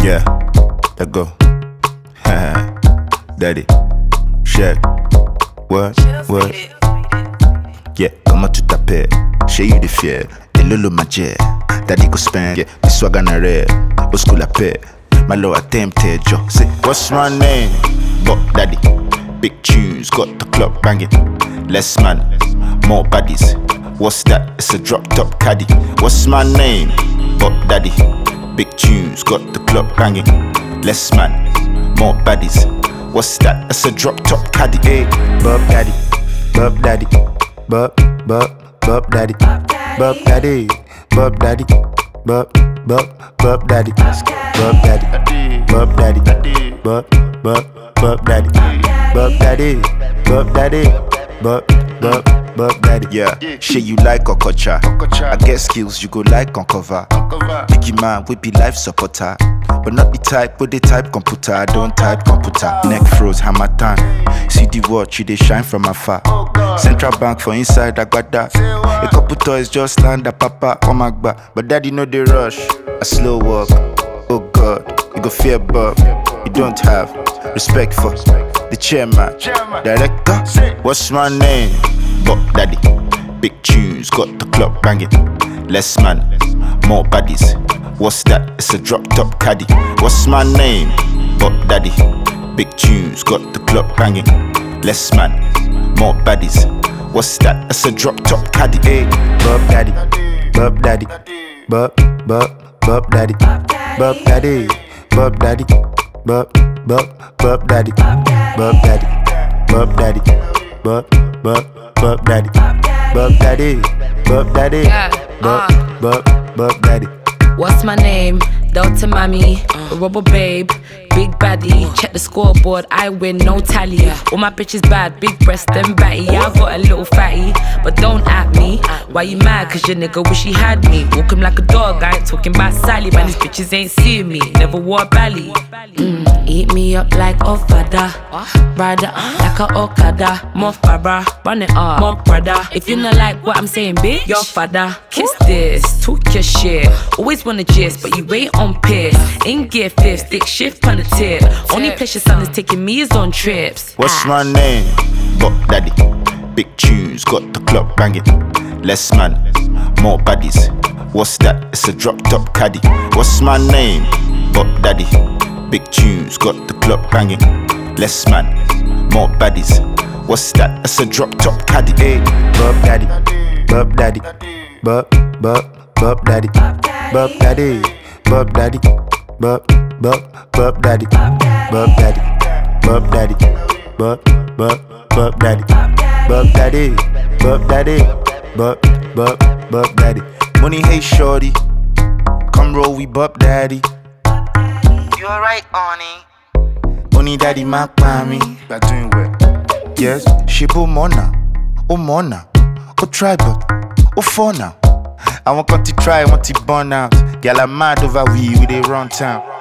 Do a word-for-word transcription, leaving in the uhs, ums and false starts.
Yeah, let go. Daddy, check. What? What? Yeah, comment tu t'appelles? Chez you de fier, et lolo ma jet. Daddy go spend, yeah, this swag on a red. Au school la paix, my low attempted, yo. Say, what's my name? But daddy, big tunes, got the club banging. Less man, more baddies. What's that? It's a drop top caddy. What's my name? But daddy, big tunes, got the club banging. Less man, more baddies. What's that? It's a drop top caddy. Hey, Bob daddy, Bob daddy, Bob, Bob, Bob daddy, Bob daddy, Bob daddy, Bob, Bob, Bob daddy, Bob daddy, Bob daddy, Bob, Bob, Bob daddy, Bob daddy, Bob daddy, Bob, Bob, Bob daddy. Yeah, shit you like Okocha. I get skills you go like on cover. Biggie man, we be life supporter. But not the type, but the type computer. I don't type computer. Neck froze, hammer time. See the watch, you they shine from afar. Central bank for inside, I got that. A couple toys just land at papa, oh my god. But daddy know they rush. A slow walk, oh god. You go fear Bob, you don't have respect for the chairman, director. What's my name? Bob daddy, big tunes, got the club banging. Less man, more baddies. What's that? It's a drop top caddy. What's my name? Bob daddy, big tunes, got the club banging. Less man, more baddies. What's that? It's a drop top caddy. Hey, Bob daddy, Bob daddy, Bob, Bob, Bob daddy, Bob daddy, Bob daddy, Bob, Bob, Bob daddy, Bob daddy, Bob daddy, Bob, Bob, Bob daddy, Bob daddy, Bob daddy, Bob, Bob, Bob daddy. What's my name? Delta Mami, uh. Rubber Babe, Big Baddie. Check the scoreboard, I win, no tally. All my bitches bad, big breast and batty. Yeah, I got a little fatty, but don't at me. Why you mad? Cause your nigga wish he had me. Walk him like a dog, I ain't talking about Sally. Man, these bitches ain't seeing me, never wore a belly. Mm, eat me up like Ofada, rider like a Okada. More Farah, run it up, more brother. If you not like what I'm saying, bitch, your father. Kiss this, talk your shit. Always wanna gist, but you ain't on piss. In gear fifth, stick shift on the tip. Only place your son is taking me is on trips. What's my name? Bob daddy, big tunes, got the club banging. Less man, more baddies. What's that? It's a drop top caddy. What's my name? Bob daddy, big tunes, got the club banging. Less man, more baddies. What's that? It's a drop top caddy. Hey, Bob daddy, Bob daddy, Bob, Bob, Bob daddy, Bob daddy, Bob daddy, Bob, Bob, Bob daddy, Bob daddy, Bob daddy, Bob, Bob, Bob daddy, Bob daddy, Bob daddy, Bob, Bob, Bob daddy. Money, hey shorty, come roll we Bob daddy. You alright, Oni? Money daddy, my mommy. You're doing well. Yes, she bo mona, oh mona, oh tribal, oh for now. I want to try, I want to burn out. Girl, I'm mad over we, we they run town.